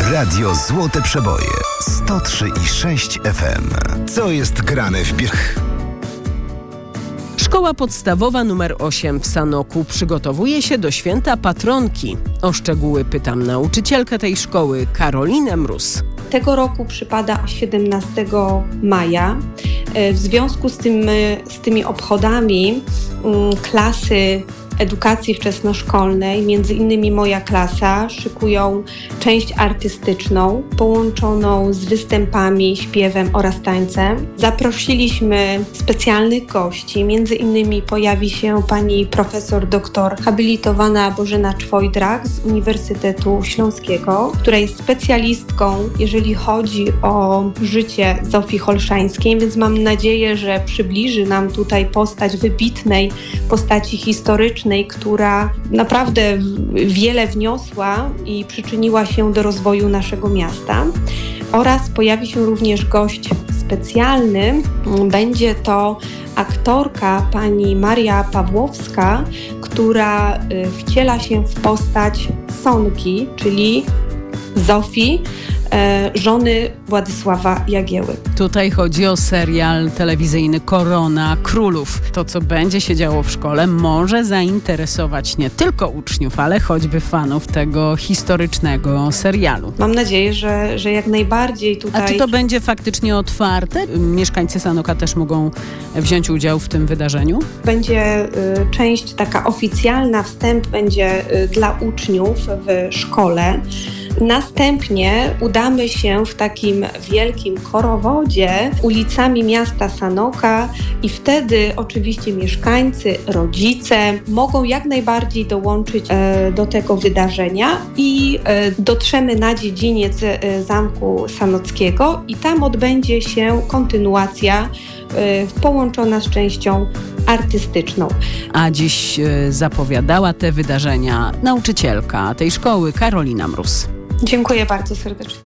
Radio Złote Przeboje 103,6 FM. Co jest grane w Biech? Szkoła podstawowa nr 8 w Sanoku przygotowuje się do święta patronki. O szczegóły pytam nauczycielkę tej szkoły, Karolinę Mróz. Tego roku przypada 17 maja. W związku z tymi obchodami klasy edukacji wczesnoszkolnej, między innymi moja klasa, szykują część artystyczną połączoną z występami, śpiewem oraz tańcem. Zaprosiliśmy specjalnych gości, między innymi pojawi się pani profesor doktor habilitowana Bożena Czwojdrak z Uniwersytetu Śląskiego, która jest specjalistką, jeżeli chodzi o życie Zofii Holszańskiej, więc mam nadzieję, że przybliży nam tutaj postać wybitnej postaci historycznej, która naprawdę wiele wniosła i przyczyniła się do rozwoju naszego miasta. Oraz pojawi się również gość specjalny. Będzie to aktorka pani Maria Pawłowska, która wciela się w postać Sonki, czyli Zofii, żony Władysława Jagieły. Tutaj chodzi o serial telewizyjny Korona Królów. To, co będzie się działo w szkole, może zainteresować nie tylko uczniów, ale choćby fanów tego historycznego serialu. Mam nadzieję, że jak najbardziej tutaj... A czy to będzie faktycznie otwarte? Mieszkańcy Sanoka też mogą wziąć udział w tym wydarzeniu? Będzie część taka oficjalna, wstęp będzie dla uczniów w szkole. Następnie udamy się w takim wielkim korowodzie ulicami miasta Sanoka i wtedy oczywiście mieszkańcy, rodzice mogą jak najbardziej dołączyć do tego wydarzenia i dotrzemy na dziedziniec Zamku Sanockiego i tam odbędzie się kontynuacja połączona z częścią artystyczną. A dziś zapowiadała te wydarzenia nauczycielka tej szkoły, Karolina Mróz. Dziękuję bardzo serdecznie.